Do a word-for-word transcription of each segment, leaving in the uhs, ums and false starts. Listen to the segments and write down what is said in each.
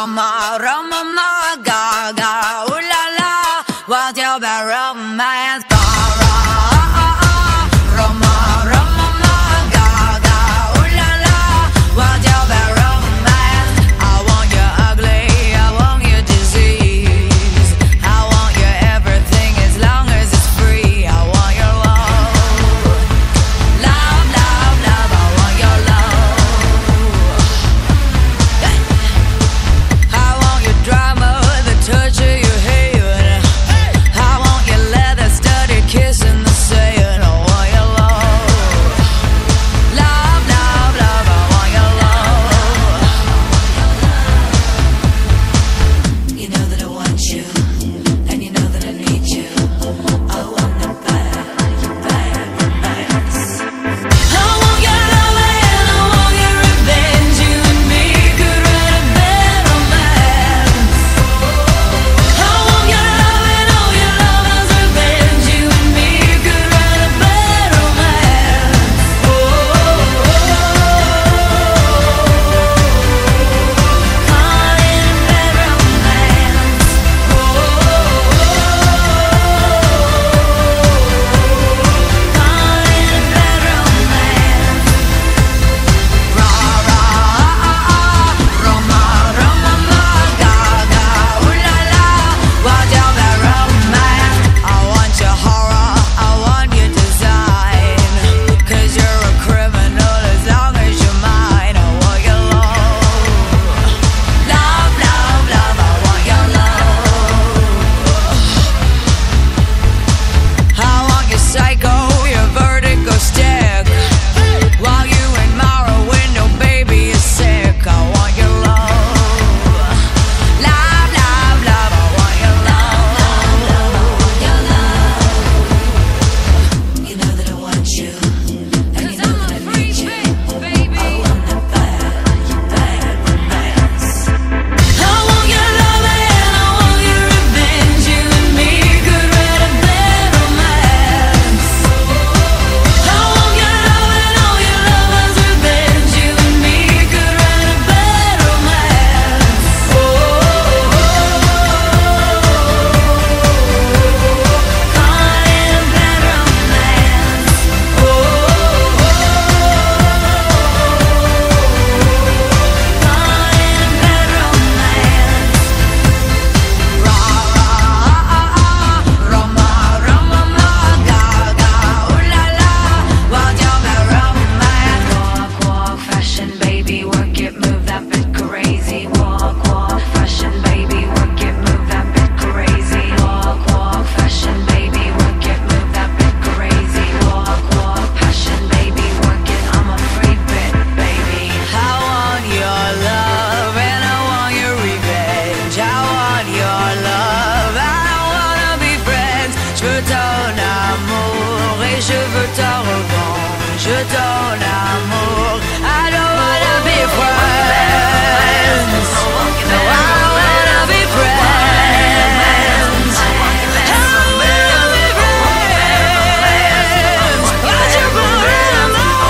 Roma, Roma, ma, ga, ga, ooh la la. What's your bad romance? Para, Roma, Roma, ma, ga, ga, ooh la la. What's your bad romance? I want you ugly, I want you disease. I want you everything as long as it's free. I want your love, love, love, love. I want your love. I want your drama, the touch of your hand. I want your leather studded kiss in the sand. I want your love, love, love, love. I want your love. You know that I want you, and you know that I need you. I want the bad, bad romance. I want your love and I want your revenge. You and me could write a bad romance. I want your love and all your lovers' revenge. You and me could write a bad romance. Oh, caught in bad romance. Oh, caught in bad romance. Ra ra Roma, Roma, ma, ga, ga, ooh la la. What's your bad romance? I want your horror, I want your design. 'Cause you're a criminal as long as you're mine. I want your love, love, love, love. I want your love. I want your psycho, your vertigo stick. While you admire a window, baby, you're sick. I want your love, love, love, love. I want your love, your love. You know that I want you, and you know that I need you. I want the bad, bad romance. I want your love and I want your revenge. You and me could write a bad romance. I want your love and all your lovers' revenge. You and me could write a bad romance. Oh, caught in bad romance. Oh, caught in bad romance. Ra ra Roma, Roma, ma, ga, ga, ooh la la. What's your bad romance? Walk, walk, fashion, baby, work it, move that bit crazy. Walk, walk, fashion, baby, work it, move that bit crazy. Walk, walk, fashion, baby, work it, move that bit crazy. Walk, walk, passion, baby, work it. I'm a free bit, baby. I want your love and I want your revenge. I want your love, I wanna be friends. Je veux ton amour et je veux ta revanche. Je veux ton amour, I don't wanna be friends. No, I wanna be friends. I wanna be friends. What's your bad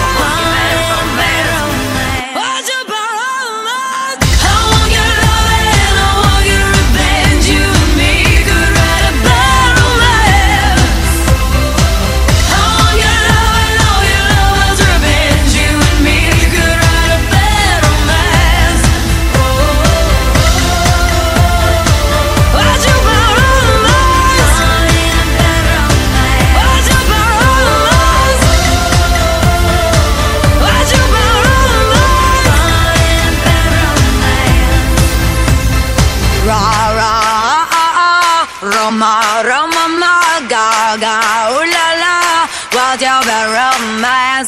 romance? What's your bad romance? I want your love and I want your revenge. You and me could write a bad romance. I want your love and all your lovers' revenge. You and me could write a bad romance. Oh, what's your bad romance? What's your bad romance? What's your bad romance? Ra ra Roma, Roma, ma, ga, ga, ooh la la. What's your bad romance?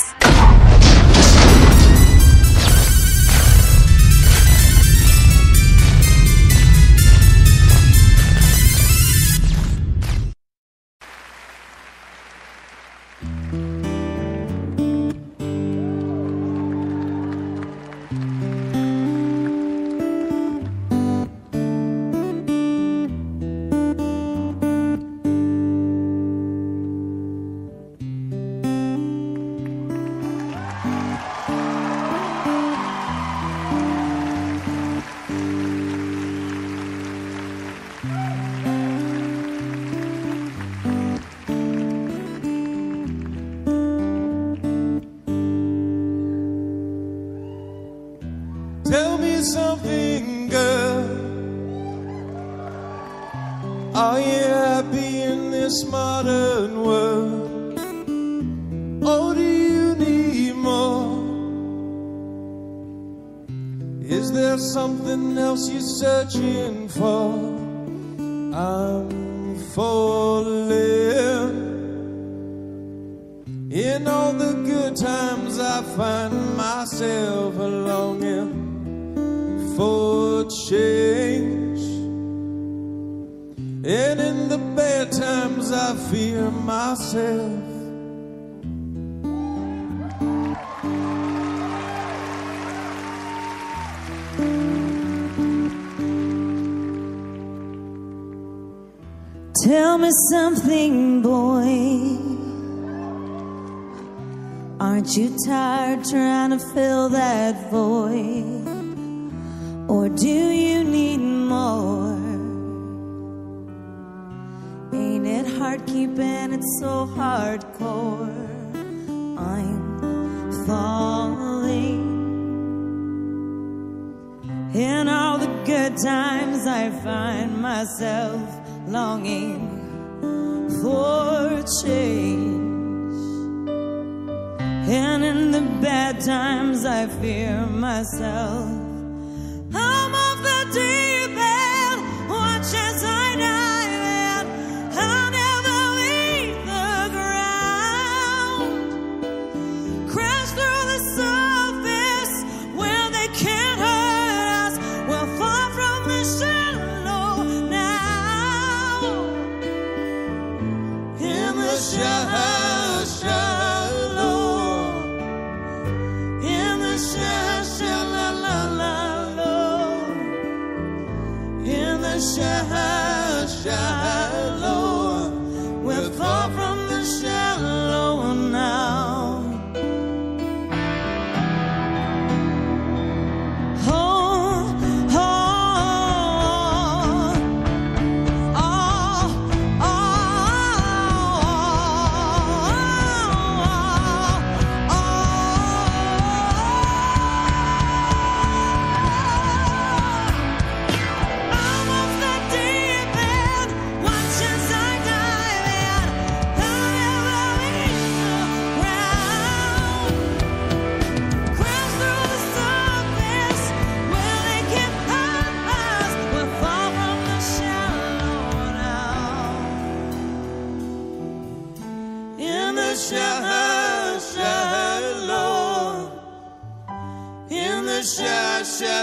Tell me something, girl. Are you happy in this modern world? Or do you need more? Is there something else you're searching for? I'm falling. In all the good times I find myself longing for change, and in the bad times I fear myself. Tell me something, boy. Aren't you tired trying to fill that void? Or do you need more? Ain't it hard keeping it so hardcore? I'm falling. In all the good times I find myself longing for change, and in the bad times I fear myself. I'm off the deep end, watch as I dive in. I'll never leave the ground. Crash through the surface where they can't hurt us. We're far from the shallow now. In the shallow, shallow. In the shallow, shallow. In the shallow, shallow. We're far from the shallow now. Oh, oh, oh, oh, I'm off the deep end, watch as I dive in. I'll never leave the ground. Crash through the surface where they can't hurt us. We're far from the shallow now. In the shallow, shallow. In the shallow,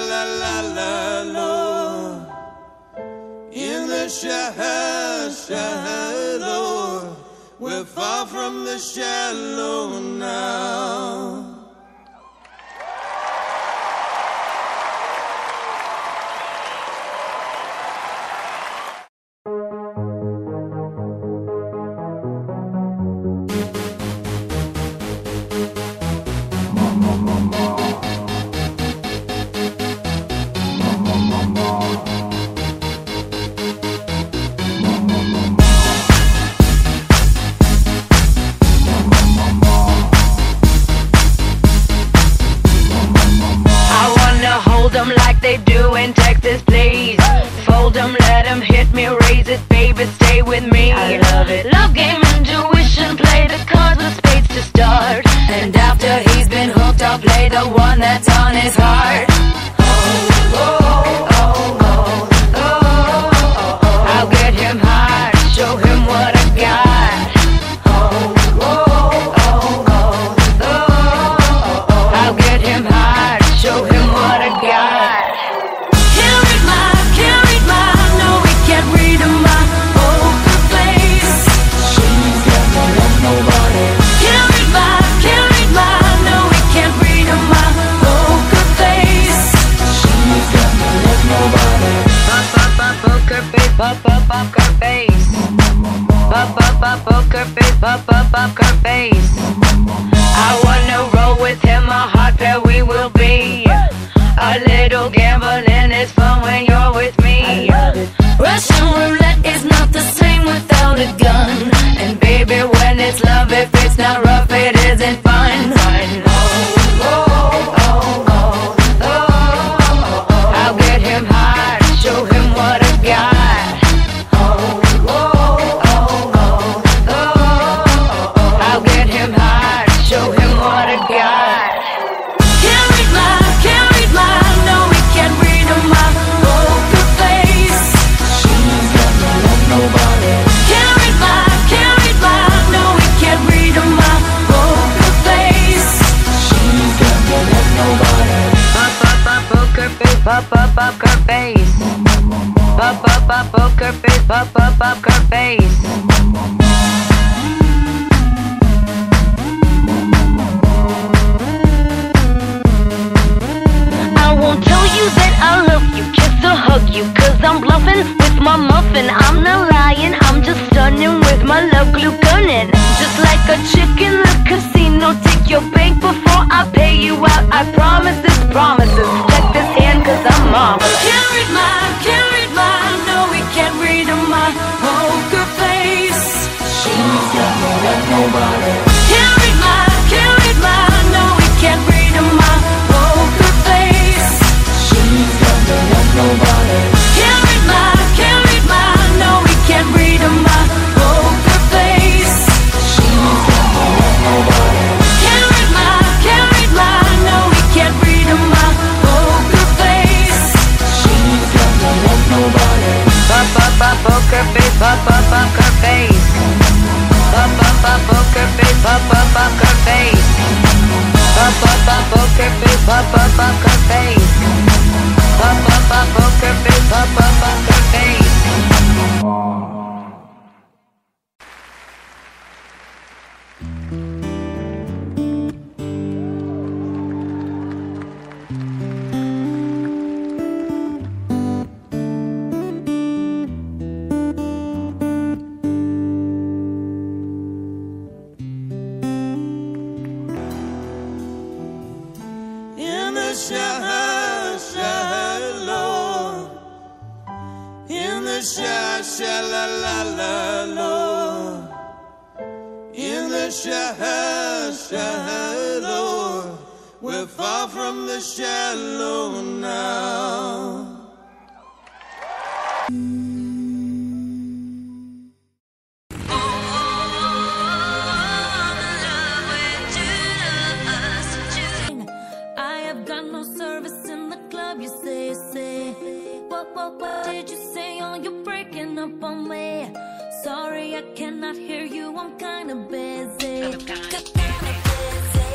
shallow. In the shallow, shallow. We're far from the shallow now. Like they do in Texas, please. Fold them, let them hit me, raise it, baby, stay with me. I love it. Love game, intuition, play the cards with spades to start. And after he's been hooked, I'll play the one that's on his heart. Oh, oh, oh, oh, oh, oh, oh. I'll get him hard, show him what I got. Oh, oh, oh, oh, oh, oh. I'll get him hard, show him what I got. Pop up up her face. Pop up up poker face. Pop up up her face. I wanna roll with him, a hot pair we will be. A little gambling is fun when you're with me. Russian roulette is not the same without a gun. And baby, when it's love, if it's not rough, it isn't fun. Oh, oh, oh, oh, oh. pop up poker face. Pop up up poker face, pop up poker face. I won't tell you that I love you, kiss or hug you, cause I'm bluffing with my muffin. I'm not lying, I'm just stunning with my love glue gunning. Just like a chick in the casino, take your bank before I pay you out. I promise this promises. Check this hand cause I'm marvelous. Can't read my, can't read my, no we can't read my poker face. She's got no love, nobody. Can't read my, can't read my, no we can't read my poker face. She's got no love, nobody. Can't read my, can't read my, no we can't read my poker face. She's got no love, nobody. Can't read my, can't read my, no we can't read my poker face. She's got no love, nobody. Pop up up poker face, pop up poker face. Pop up up poker face, pop up poker face. Pop up up poker face, pop up poker face. Pop up up poker face, pop up poker face. In the shy, shy, Lord. In the shy, shy, la, la, la, Lord. In the shy, shy, Lord. We're far from the shallow now. I have got no service in the club, you say, say. What, what, what did you say? Oh, you're breaking up on me. Sorry, I cannot hear you, I'm kinda busy. Kinda busy, kinda busy.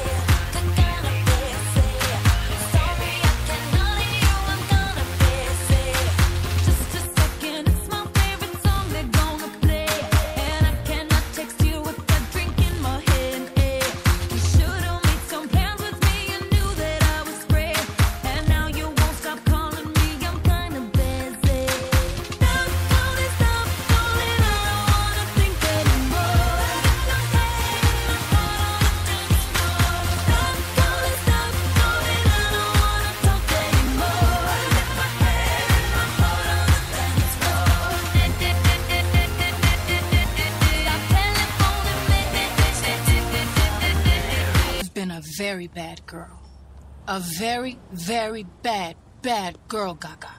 Sorry, I cannot hear you, I'm kinda busy. Just a second, it's my favorite song they're gonna play. And I cannot text you with that drink in my hand, eh. You should've made some plans with me, you knew that I was free. And now you won't stop calling me, I'm kinda busy. Stop, calling, stop calling, I don't wanna think anymore. Got my head and my heart on the dance floor. Stop calling, stop calling, I don't wanna talk anymore. Got my head and my heart on the dance floor. Stop telephoning me. You've been a very bad girl. A very, very bad, bad girl, Gaga.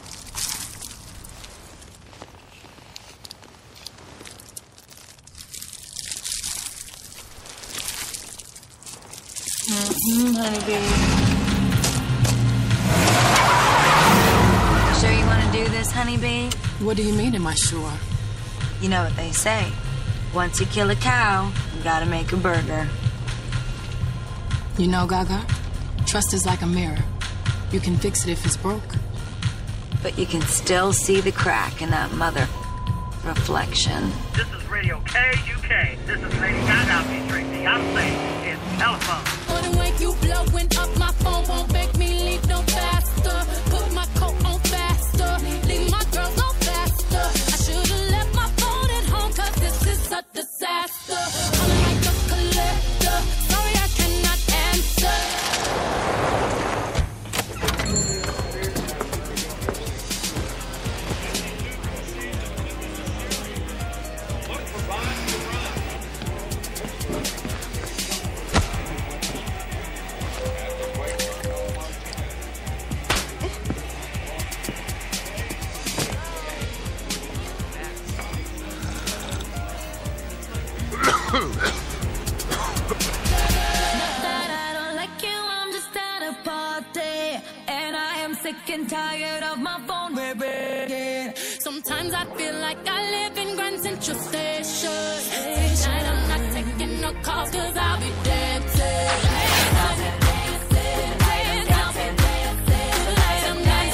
Mm-hmm, honey baby. Sure you want to do this, honey bee? What do you mean, am I sure? You know what they say. Once you kill a cow, you gotta make a burger. You know, Gaga, trust is like a mirror. You can fix it if it's broke. But you can still see the crack in that mother reflection. This is Radio K U K. This is Lady Gaga featuring Beyonce in Telephone. Wanna wake you blowing up, my phone won't make me leave no faster. Put my coat on faster, leave my girls on faster. I should've left my phone at home, cause this is a disaster. I'm like a collector, sorry I cannot answer. That I don't like you, I'm just at a party. And I am sick and tired of my phone ringing. Sometimes I feel like I live in Grand Central Station. Tonight I'm not taking no calls, cause I'll be dancing. Tonight I'm dancing. Tonight I'm dancing.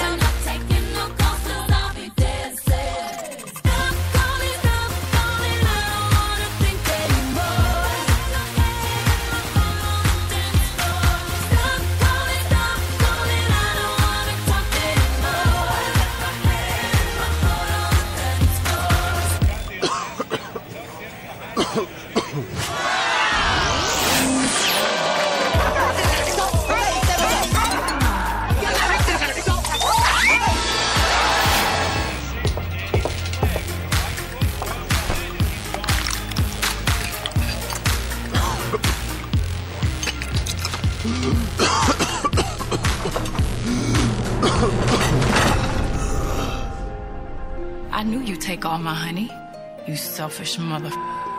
I knew you'd take all my honey, you selfish mother.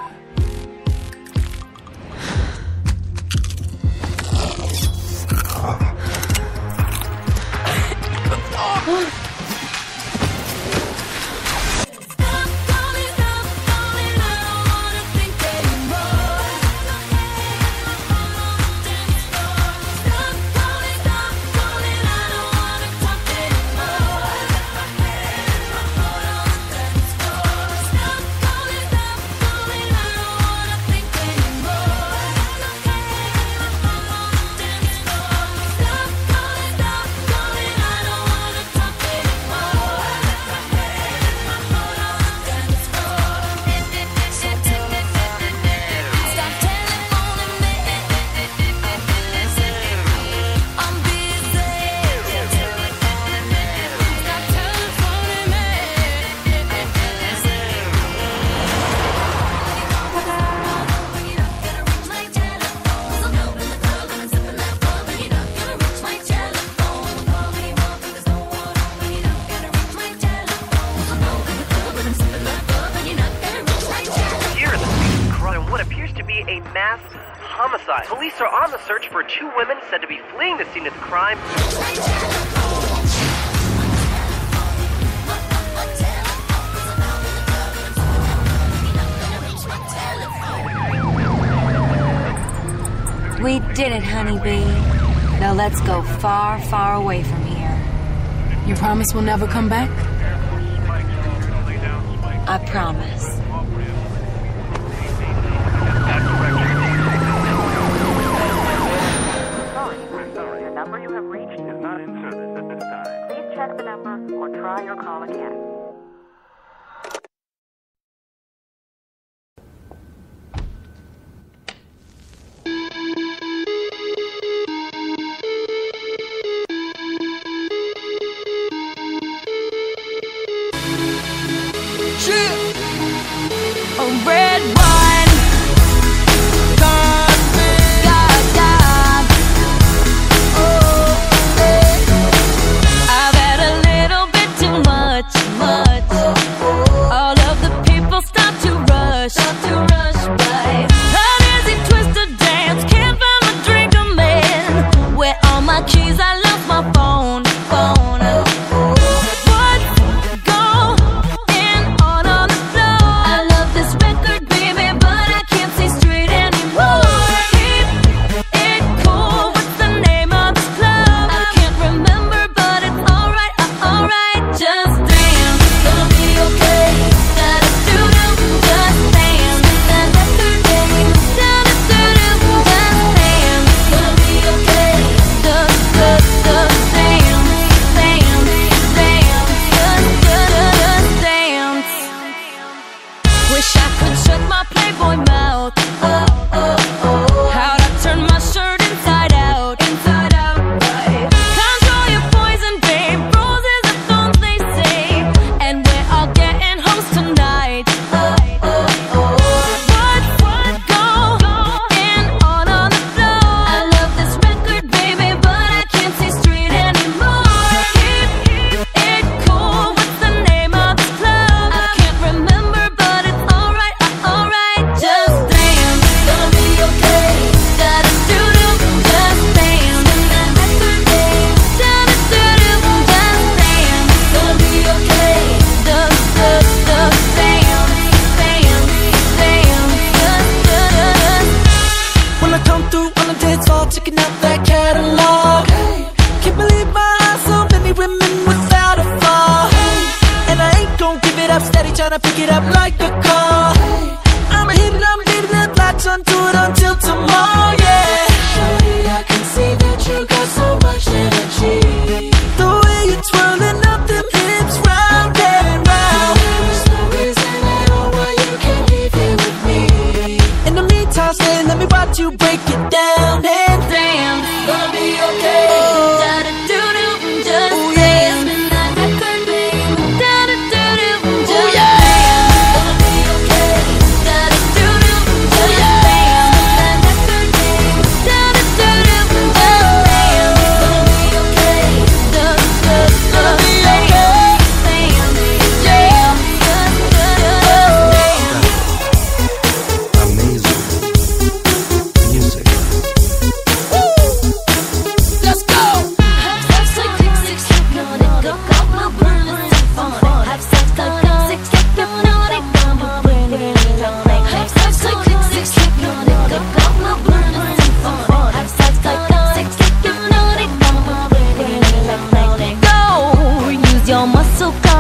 Homicide. Police are on the search for two women said to be fleeing the scene of the crime. We did it, honeybee. Now let's go far, far away from here. You promise we'll never come back? I promise. Check the number or try your call again. A red wine, God, God, God. Oh, I've had a little bit too much, much. All of the people start to rush, start to rush by. An easy twisted dance, can't find my drink, a man. Where all my keys? I lost my phone, phone. Checking out that catalog. Hey, can't believe my eyes, so many women without a flaw. Hey, and I ain't gon' give it up, steady tryna pick it up like a car. Hey, I'ma hit it, I'm leaving it, latch onto it until tomorrow, yeah. Shorty, I can see that you got so much energy. The way you're twirling up them hips round and round. There's no reason at all why you can't leave here with me. In the meantime, stay, let me watch you break it down. Hey, gonna be okay. Oh. Da-da-doo-doo, just oh, yeah. Dance. Midnight record, babe. Da-da-doo-doo, just oh, yeah. Dance. Gonna be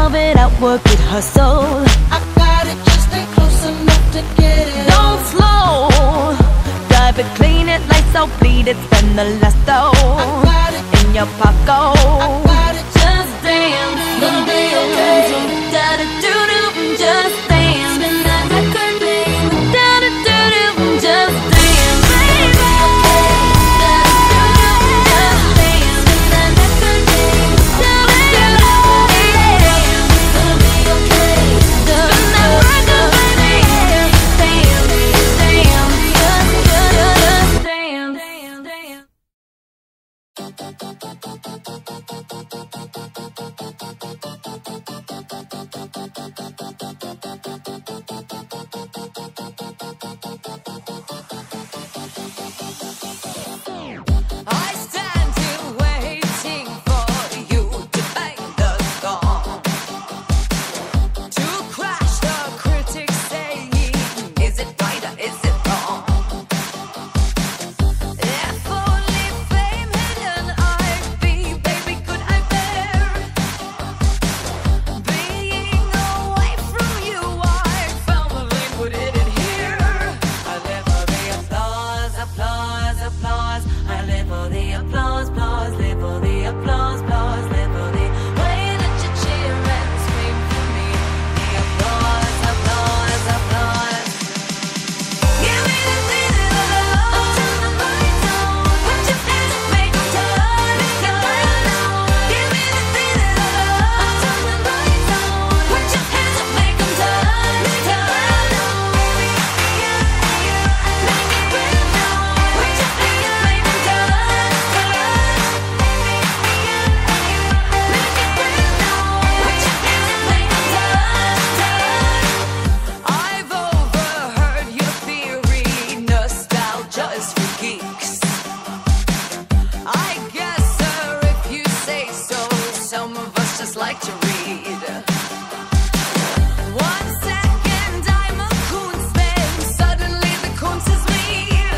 love it, outwork it, hustle. I got it, just stay close enough to get it. Don't slow, dive it, clean it, lights out, bleed it, spend the last dough. I got it in your pocket. I got it, just dance, gonna be okay. Da da do do, just dance. Spin that record, baby. Da da do do, just dance, baby. Da da do do, just dance. Spin that record, baby. Da da do do, dance. Gonna be okay. Spin that record, baby. Dance, dance, just, just dance, dance. I stand here waiting for you to bang the song, to crash the critics saying, is it right or is it wrong? If only fame hidden I'd be, baby, could I bear being away from you? I firmly put it in here. I live for the applause, applause, applause. I live for the applause, applause, live for the applause, applause, live for the way that you cheer and scream for me. The applause, applause, applause. Give me the feeling of love, turn the lights on, put your hands up, make 'em turn, turn. Give me the feeling of love, turn the lights on, put your hands up, make 'em turn, turn. Yeah, yeah, make it real now, put your hands up, make 'em turn, turn. Make it real now, put your hands up, make 'em turn, turn. I've overheard your theory, nostalgia is for geeks. I guess, sir, if you say so, some of us just like to read. One second I'm a Kunstman, suddenly the Kunst is me.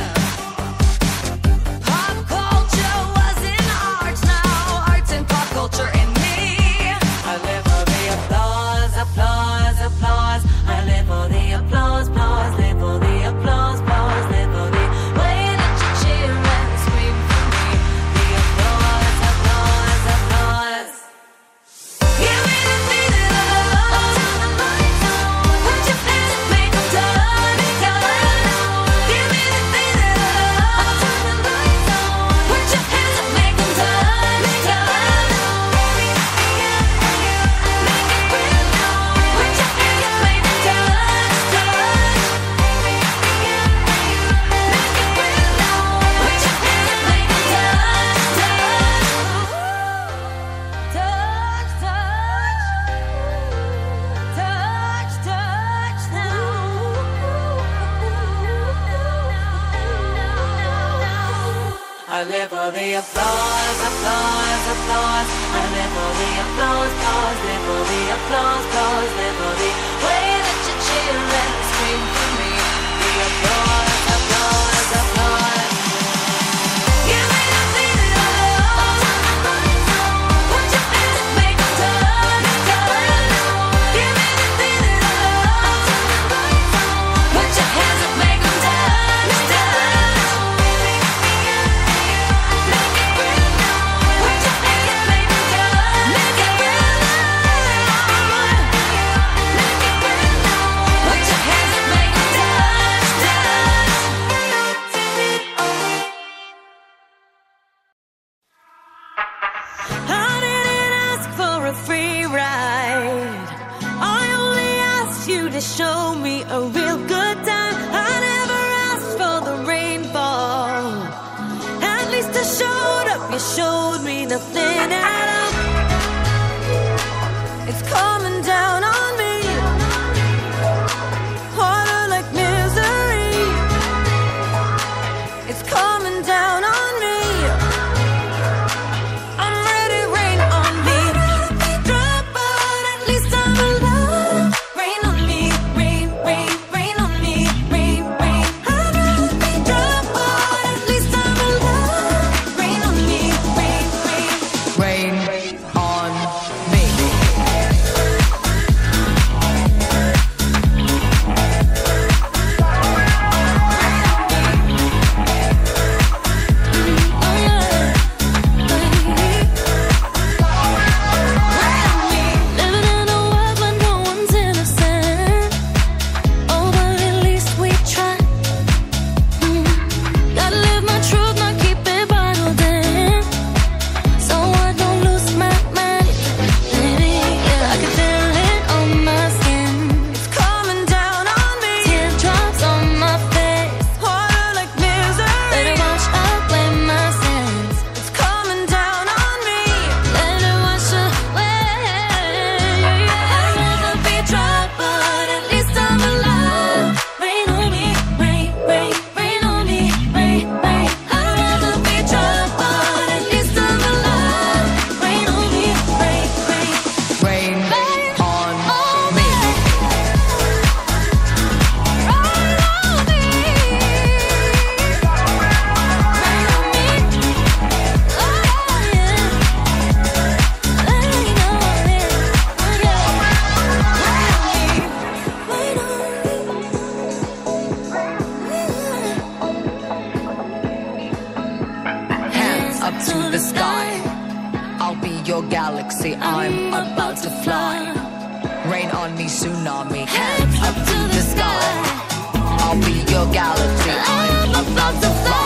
Pop culture was in art, now art's in pop culture in me. I live for the applause, applause, applause. I live for the applause, applause, live for the applause, applause, live for the way that you cheer and scream for me. The applause, applause, applause. Give me the feeling of love, turn the lights on, put your hands up, make 'em turn, turn. Give me the feeling of love, turn the lights on, put your hands up, make 'em turn, turn. Make it real now, put your hands up, make 'em turn, turn. Make it real now, put your hands up, make 'em turn, turn. Touch, touch, touch, touch now. I live for the applause, applause, applause. I live for the applause, applause, live for the applause, applause, live for the way that you cheer and scream for me. The applause, applause, applause. Give me the feeling of love, turn the lights on, put your hands up, make 'em turn, turn. Give me the feeling of love, turn the lights on, put your hands up, make 'em turn, turn. Make it real now, put your hands up, make 'em turn, make it real now. Make it real now, put your hands up, make 'em turn, turn. I didn't ask for a free ride. I only asked you to show me a real good time. I never asked for the rainfall. At least I showed up. You showed me nothing at all. It's coming down on me. Harder like misery. It's coming down on me. I'm ready, rain on me. Drop out, at least I'm alive. Rain on me, rain, rain, rain on me, rain, rain. I'd rather be drop out, at least I'm alive. Rain on me, rain, rain. Rain on me. galaxy, I'm about to fly. Rain on me, tsunami, hands up to the sky. I'll be your galaxy, I'm about to fly.